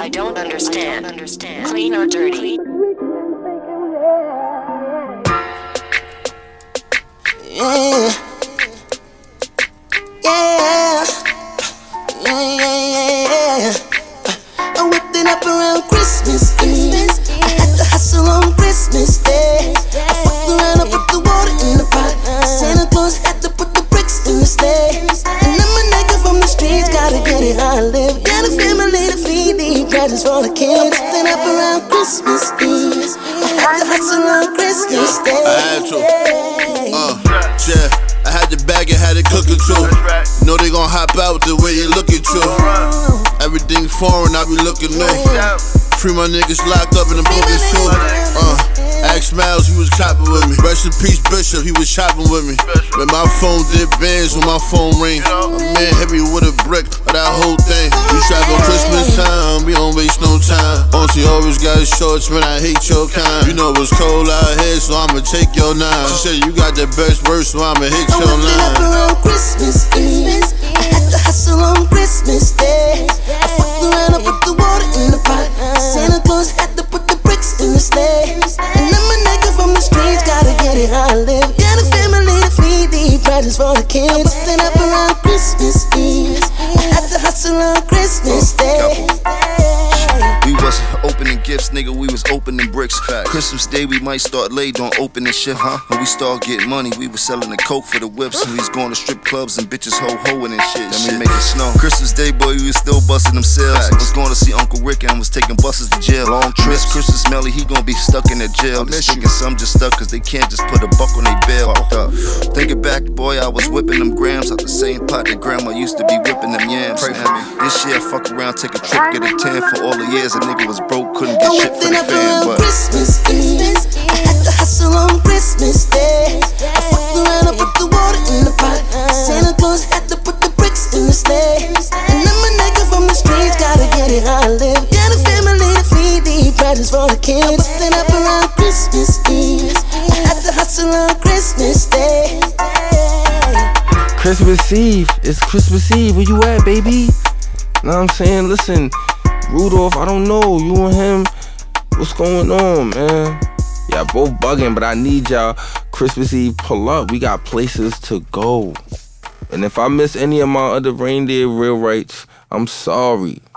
I don't understand. Clean or dirty? Yeah. Yeah. Yeah, yeah, yeah. I whipped it up around Christmas Eve. I had to hustle on Christmas Day. I fucked around, I put the water in the pot. Santa Claus had to put the bricks in the sleigh. And I'm a nigga from the streets, gotta get it how I live. Got a family to feed, need presents for the kids. I whipped it up around Christmas Eve. I had to hustle on Christmas Day. I had to. Yeah. I had to bag it, had it cooking too. You know they gon' hop out the way you looking too. Everything foreign, I be looking new. Free my niggas locked up in the booking too. Ask Miles, he was chopping with me. Rest in peace, Bishop, he was chopping with me. When my phone did bands, when my phone ring, a man hit me with a brick of that whole thing. We trap on Christmas time, we don't waste no time. Auntie always got shorts, man, I hate your kind. You know it's cold out here, so I'ma take your nine. She said you got the best verse, so I'ma hit your line. I whipped it up around Christmas Eve. I had to hustle on Christmas Day. I fucked around, I put the water in the pot. Santa Claus had to put the bricks in the sleigh. And I'm a nigga from the streets, gotta get it how I live. Got a family to feed, need presents for the kids. I whipped it up around Christmas Eve. I had to hustle on Christmas Day. We wasn't opening gifts, nigga, we was opening bricks. Christmas Day, we might start late on opening shit, When we start getting money, we was selling the coke for the whips. And we was going to strip clubs and bitches ho-hoing and shit. Then we make it snow. Christmas Day, boy, we was still busting them sales. Was going to see Uncle Rick and was taking buses to jail. Long trips, Christmas Melly, he gon' be stuck in the jail. This nigga, some just stuck cause they can't just put a buck on they bail. Thinking back, boy, I was whipping them grams out the same pot that grandma used to be whipping them yams. Pray for me. This year, fuck around, take a trip, get a tan for all the years a nigga was broke, couldn't get shit for the fam. But Christmas Eve, I had to hustle on Christmas Day. I fucked around, I put the water in the pot. Santa Claus had to put the bricks in the sleigh. And I'm a nigga from the streets, gotta get it how I live. Got a family to feed, need presents for the kids. I whipped it up around Christmas Eve. I had to hustle on Christmas Day. Christmas Eve, it's Christmas Eve. Where you at, baby? Know what I'm saying? Listen, Rudolph, I don't know, you and him, what's going on, man? Y'all both bugging, but I need y'all Christmas Eve pull up. We got places to go. And if I miss any of my other reindeer real rights, I'm sorry.